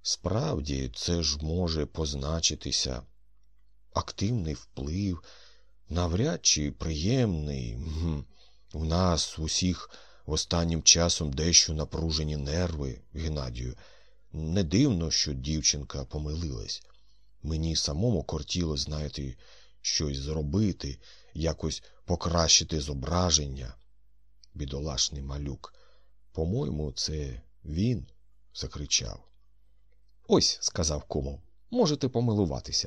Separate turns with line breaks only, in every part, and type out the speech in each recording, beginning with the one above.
Справді, це ж може позначитися. Активний вплив, навряд чи приємний. У нас усіх останнім часом дещо напружені нерви, Геннадію. Не дивно, що дівчинка помилилась. Мені самому кортіло, знаєте, щось зробити, якось покращити зображення. Бідолашний малюк. По-моєму, це він закричав.
Ось, сказав Комов, можете помилуватися.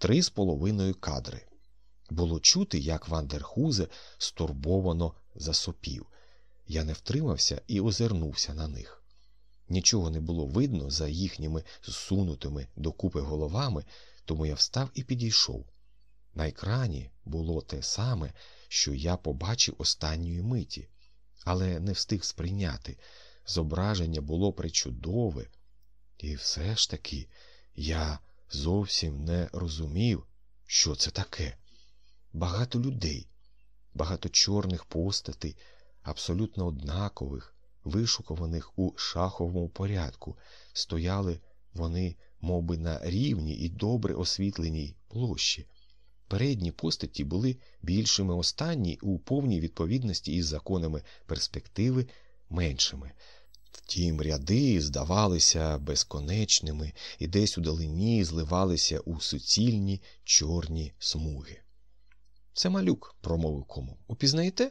3,5 кадри. Було чути, як Ван дер Хузе стурбовано засопів. Я не втримався і озирнувся на них. Нічого не було видно за їхніми зсунутими докупи головами, тому я встав і підійшов. На екрані було те саме, що я побачив останньої миті, але не встиг сприйняти. Зображення було пречудове. І все ж таки я зовсім не розумів, що це таке. Багато людей, багато чорних постатей, абсолютно однакових, вишукуваних у шаховому порядку. Стояли вони мовби на рівній і добре освітленій площі. Передні постаті були більшими, останні у повній відповідності із законами перспективи меншими. Втім, ряди здавалися безконечними і десь удалині зливалися у суцільні чорні смуги. «Це малюк», – промовив Комов. «Упізнаєте?»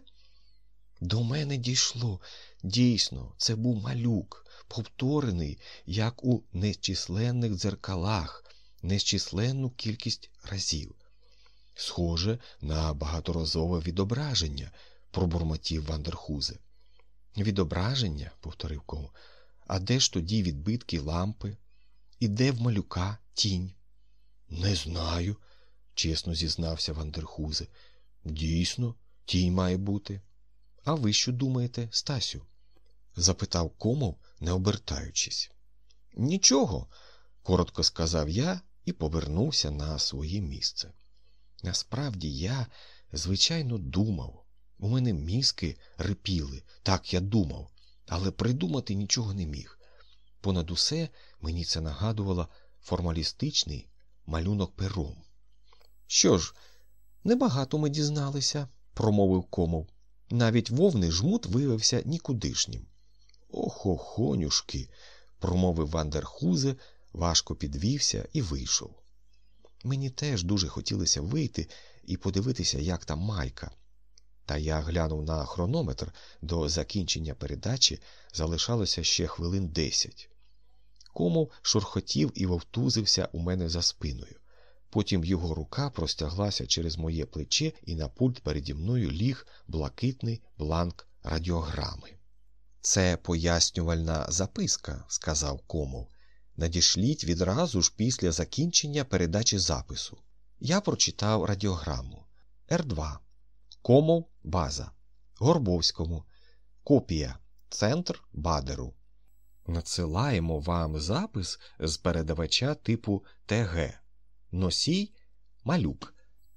До мене дійшло. Дійсно, це був малюк, повторений, як у незчисленних дзеркалах, незчисленну кількість разів. «Схоже на багаторазове відображення», – пробурмотів Ван дер Хузе. «Відображення?» – повторив Комов. «А де ж тоді відбитки лампи? І де в малюка тінь?» «Не знаю», – чесно зізнався Ван дер Хузе. «Дійсно, тінь має бути». «А ви що думаєте, Стасю?» – запитав Комов, не обертаючись. «Нічого», – коротко сказав я і повернувся на своє місце. Насправді я, звичайно, думав. У мене мізки рипіли, так я думав, але придумати нічого не міг. Понад усе мені це нагадувало формалістичний малюнок пером. «Що ж, небагато ми дізналися», – промовив Комов. «Навіть вовний жмут виявився нікудишнім». «Охохонюшки», – промовив Ван дер Хузе, важко підвівся і вийшов. Мені теж дуже хотілося вийти і подивитися, як там Майка. Та я глянув на хронометр, до закінчення передачі залишалося ще хвилин 10. Комов шурхотів і вовтузився у мене за спиною. Потім його рука простяглася через моє плече, і на пульт переді мною ліг блакитний бланк радіограми. «Це пояснювальна записка», – сказав Комов. «Надішліть відразу ж після закінчення передачі запису». Я прочитав радіограму. Р2. Комов, база. Горбовському. Копія. Центр Бадеру. Надсилаємо вам запис з передавача типу ТГ. Носій – малюк.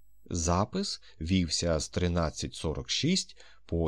Запис вівся з 13:46 по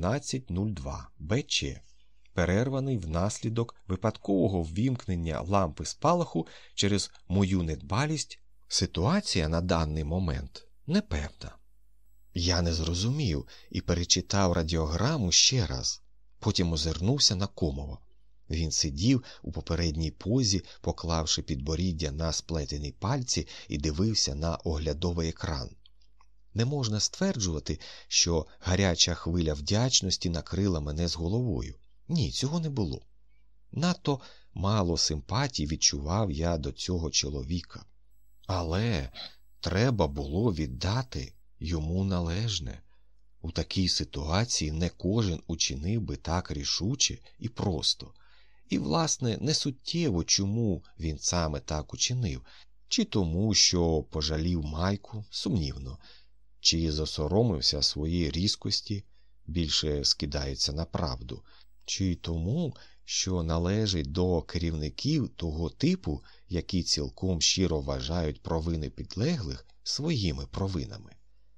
17:02 БЧ. Перерваний внаслідок випадкового ввімкнення лампи спалаху через мою недбалість. Ситуація на даний момент непевна. Я не зрозумів і перечитав радіограму ще раз. Потім озирнувся на Комова. Він сидів у попередній позі, поклавши підборіддя на сплетені пальці, і дивився на оглядовий екран. Не можна стверджувати, що гаряча хвиля вдячності накрила мене з головою. Ні, цього не було. Надто мало симпатії відчував я до цього чоловіка. Але треба було віддати йому належне. У такій ситуації не кожен учинив би так рішуче і просто. І, власне, не суттєво, чому він саме так учинив. Чи тому, що пожалів Майку, сумнівно. Чи засоромився своєї різкості, більше скидається на правду. Чи тому, що належить до керівників того типу, які цілком щиро вважають провини підлеглих своїми провинами.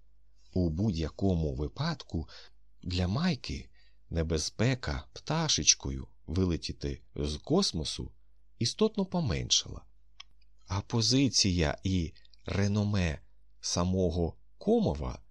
У будь-якому випадку для Майки небезпека пташечкою вилетіти з космосу істотно поменшала. А позиція і реноме самого Комова